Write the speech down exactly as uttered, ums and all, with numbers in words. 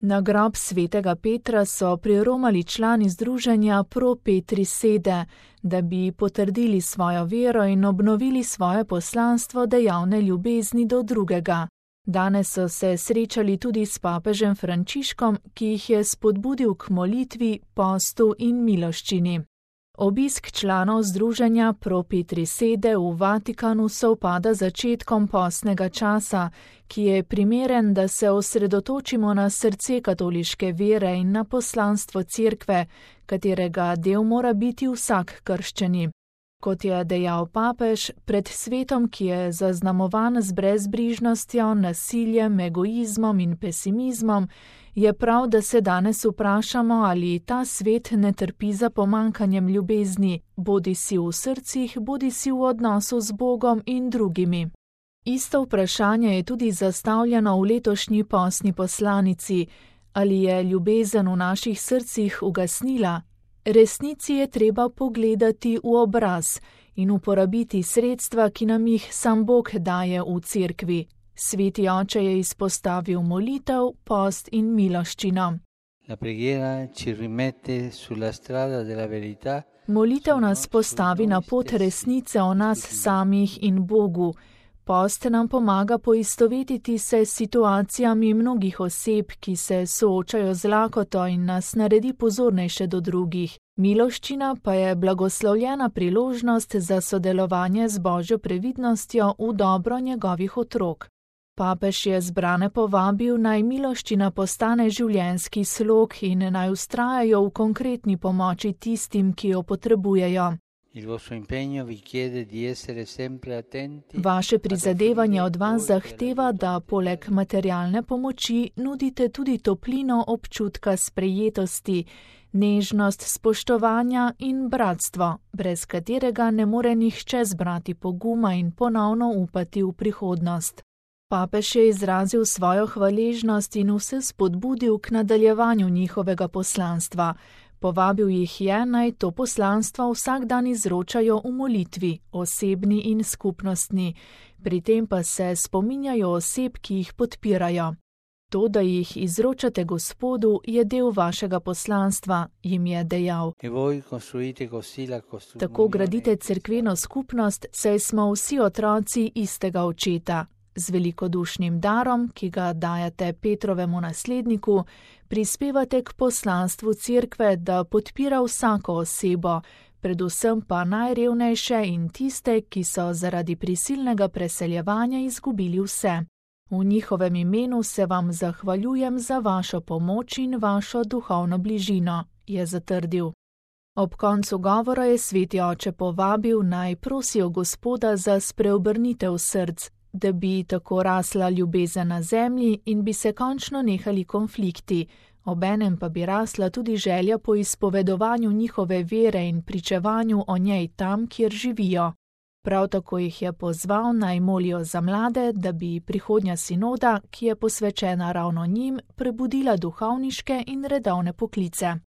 Na grob svetega Petra so priromali člani združenja Pro Petri Sede, da bi potrdili svojo vero in obnovili svoje poslanstvo dejavne ljubezni do drugega. Danes so se srečali tudi s papežem Frančiškom, ki jih je spodbudil k molitvi, postu in miloščini. Obisk članov združenja Pro Petri Sede v Vatikanu sovpada z začetkom postnega časa, ki je primeren, da se osredotočimo na srce katoliške vere in na poslanstvo cerkve, katerega del mora biti vsak krščeni. Kot je dejal papež, pred svetom, ki je zaznamovan z brezbrižnostjo, nasiljem, egoizmom in pesimizmom, je prav, da se danes vprašamo, ali ta svet ne trpi za pomanjkanjem ljubezni, bodisi v srcih, bodisi v odnosu z Bogom in drugimi. Isto vprašanje je tudi zastavljeno v letošnji postni poslanici, ali je ljubezen v naših srcih ugasnila. Resnici je treba pogledati v obraz in uporabiti sredstva, ki nam jih sam Bog daje v cerkvi. Sveti oče je izpostavil molitev, post in miloščino. Molitev nas postavi na pot resnice o nas samih in Bogu. Post nam pomaga poistovetiti se s situacijami mnogih oseb, ki se soočajo z lakoto in nas naredi pozornejše do drugih. Miloščina pa je blagoslovljena priložnost za sodelovanje z Božjo previdnostjo v dobro njegovih otrok. Papež je zbrane povabil, naj miloščina postane življenjski slog in naj vztrajajo v konkretni pomoči tistim, ki jo potrebujejo. Vaše prizadevanje od vas zahteva, da poleg materialne pomoči nudite tudi toplino občutka sprejetosti, nežnost spoštovanja in bratstvo, brez katerega ne more nihče zbrati poguma in ponovno upati v prihodnost. Papež je izrazil svojo hvaležnost in vse spodbudil k nadaljevanju njihovega poslanstva. Povabil jih je, naj to poslanstvo vsak dan izročajo v molitvi, osebni in skupnostni, pri tem pa se spominjajo oseb, ki jih podpirajo. To, da jih izročate Gospodu, je del vašega poslanstva, jim je dejal. Tako gradite cerkveno skupnost, saj smo vsi otroci istega očeta. Z velikodušnim darom, ki ga dajete Petrovemu nasledniku, prispevate k poslanstvu cerkve, da podpira vsako osebo, predvsem pa najrevnejše in tiste, ki so zaradi prisilnega preseljevanja izgubili vse. V njihovem imenu se vam zahvaljujem za vašo pomoč in vašo duhovno bližino, je zatrdil. Ob koncu govora je sveti oče povabil, naj prosijo Gospoda za spreobrnitev src, da bi tako rasla ljubezen na zemlji in bi se končno nehali konflikti, obenem pa bi rasla tudi želja po izpovedovanju njihove vere in pričevanju o njej tam, kjer živijo. Prav tako jih je pozval, naj molijo za mlade, da bi prihodnja sinoda, ki je posvečena ravno njim, prebudila duhovniške in redovne poklice.